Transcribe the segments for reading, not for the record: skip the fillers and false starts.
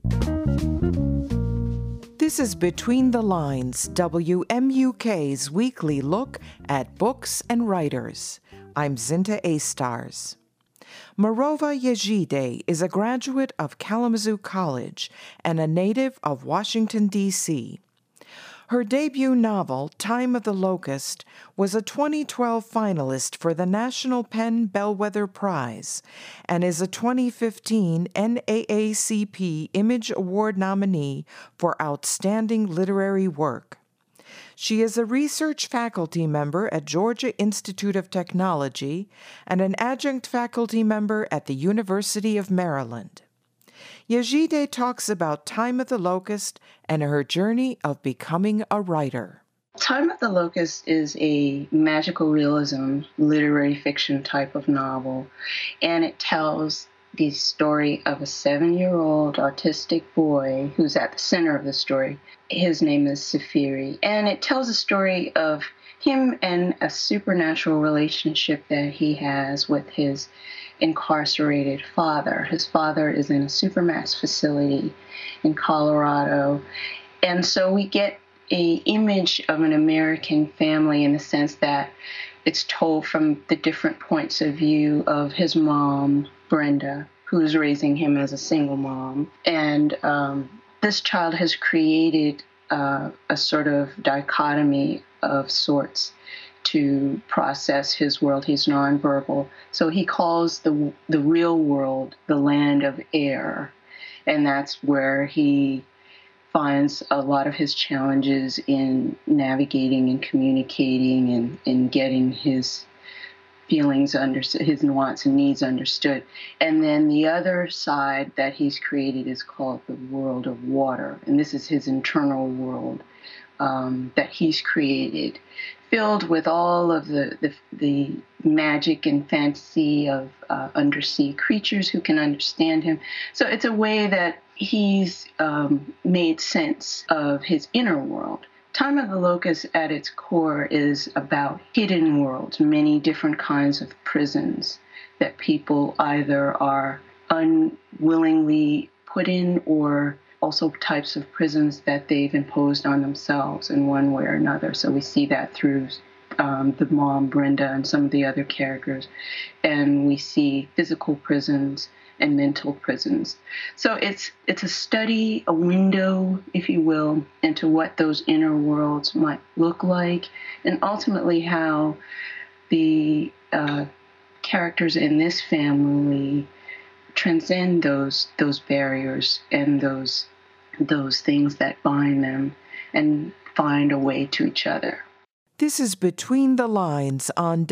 This is Between the Lines, WMUK's weekly look at books and writers. I'm Zinta Astars. Merova Yejide is a graduate of Kalamazoo College and a native of Washington, D.C. Her debut novel, Time of the Locust, was a 2012 finalist for the National PEN Bellwether Prize and is a 2015 NAACP Image Award nominee for Outstanding Literary Work. She is a research faculty member at Georgia Institute of Technology and an adjunct faculty member at the University of Maryland. Yejide talks about Time of the Locust and her journey of becoming a writer. Time of the Locust is a magical realism, literary fiction type of novel, and it tells the story of a 7-year-old autistic boy who's at the center of the story. His name is Safiri, and it tells a story of him and a supernatural relationship that he has with his incarcerated father. His father is in a supermax facility in Colorado, and so we get an image of an American family in the sense that it's told from the different points of view of his mom, Brenda, who's raising him as a single mom. And this child has created a sort of dichotomy of sorts to process his world. He's nonverbal. So he calls the real world the land of air. And that's where he finds a lot of his challenges in navigating and communicating and in getting his feelings understood, his wants and needs understood. And then the other side that he's created is called the world of water. And this is his internal world that he's created, filled with all of the magic and fantasy of undersea creatures who can understand him. So it's a way that he's made sense of his inner world. Time of the Locust at its core is about hidden worlds, many different kinds of prisons that people either are unwillingly put in or also types of prisons that they've imposed on themselves in one way or another. So we see that through the mom, Brenda, and some of the other characters. And we see physical prisons and mental prisons. So it's a study, a window, if you will, into what those inner worlds might look like, and ultimately how the characters in this family transcend those barriers and those things that bind them and find a way to each other. This is Between the Lines on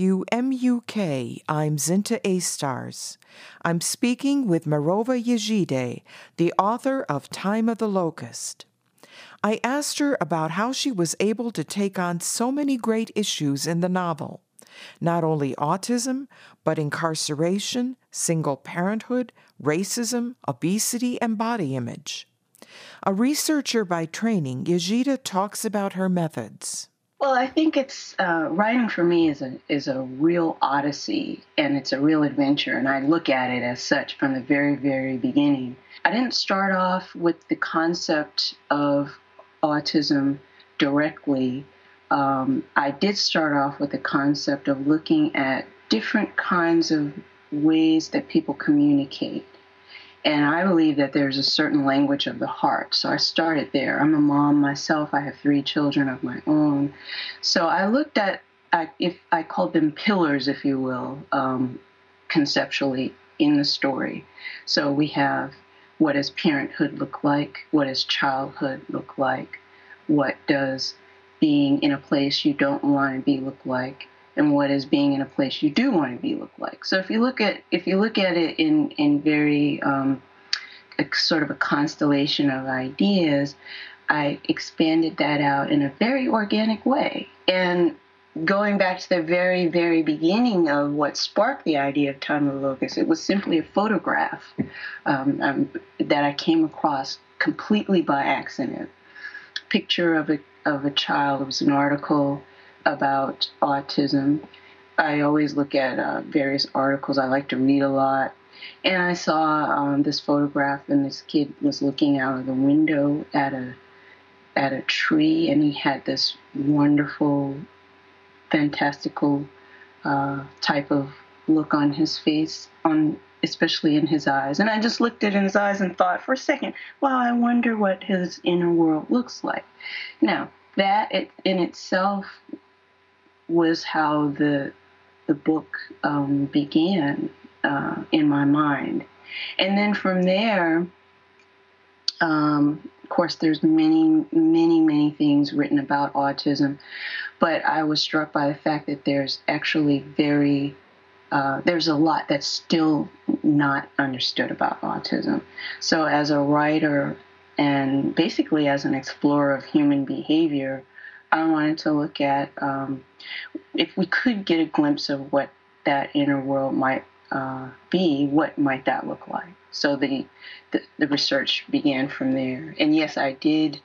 WMUK. I'm Zinta Astars. I'm speaking with Merova Yejide, the author of Time of the Locust. I asked her about how she was able to take on so many great issues in the novel, not only autism, but incarceration, single parenthood, racism, obesity, and body image. A researcher by training, Yejide talks about her methods. Well, I think it's writing for me is a real odyssey, and it's a real adventure, and I look at it as such from the very, very beginning. I didn't start off with the concept of autism directly. I did start off with the concept of looking at different kinds of ways that people communicate. And I believe that there's a certain language of the heart. So I started there. I'm a mom myself. I have 3 children of my own. So I looked at, if I called them pillars, if you will, conceptually in the story. So we have, what does parenthood look like? What does childhood look like? What does being in a place you don't want to be look like? And what is being in a place you do want to be look like? So if you look at it in very sort of a constellation of ideas, I expanded that out in a very organic way. And going back to the very, very beginning of what sparked the idea of Time of the Locust, it was simply a photograph that I came across completely by accident. Picture of a child. It was an article about autism. I always look at various articles. I like to read a lot. And I saw this photograph, and this kid was looking out of the window at a tree, and he had this wonderful, fantastical type of look on his face, especially in his eyes. And I just looked at his eyes and thought for a second, wow, I wonder what his inner world looks like. Now, that in itself was how the book began in my mind. And then from there, of course, there's many things written about autism, but I was struck by the fact that there's actually there's a lot that's still not understood about autism. So as a writer and basically as an explorer of human behavior, I wanted to look at if we could get a glimpse of what that inner world might be, what might that look like? So the research began from there. And yes, I did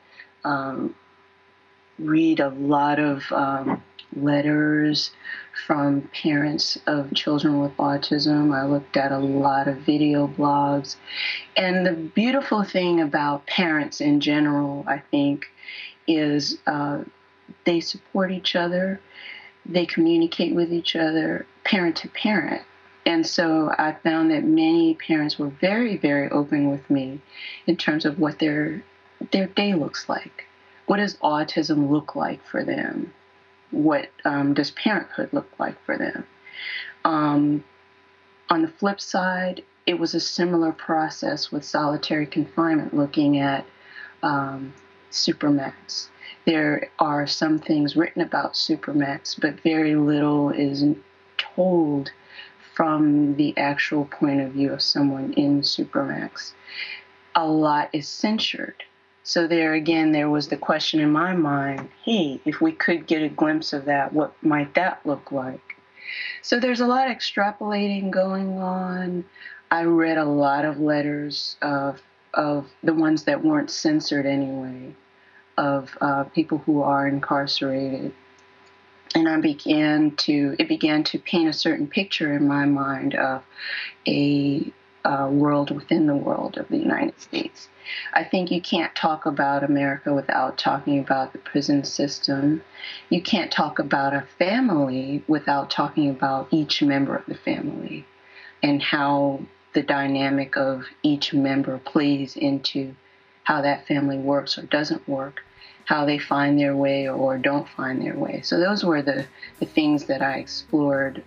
read a lot of letters from parents of children with autism. I looked at a lot of video blogs. And the beautiful thing about parents in general, I think, is they support each other. They communicate with each other, parent to parent. And so I found that many parents were very, very open with me in terms of what their day looks like. What does autism look like for them? What does parenthood look like for them? On the flip side, it was a similar process with solitary confinement, looking at Supermax. There are some things written about Supermax, but very little is told from the actual point of view of someone in Supermax. A lot is censored. So there again, there was the question in my mind, hey, if we could get a glimpse of that, what might that look like? So there's a lot of extrapolating going on. I read a lot of letters of the ones that weren't censored anyway, of people who are incarcerated. And it began to paint a certain picture in my mind of a world within the world of the United States. I think you can't talk about America without talking about the prison system. You can't talk about a family without talking about each member of the family and how the dynamic of each member plays into how that family works or doesn't work, how they find their way or don't find their way. So those were the things that I explored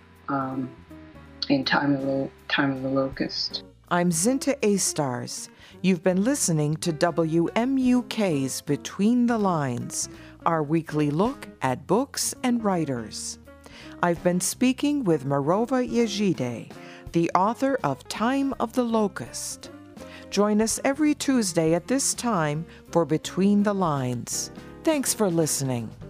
in Time of the Locust. I'm Zinta A. Stars. You've been listening to WMUK's Between the Lines, our weekly look at books and writers. I've been speaking with Merova Yejide, the author of Time of the Locust. Join us every Tuesday at this time for Between the Lines. Thanks for listening.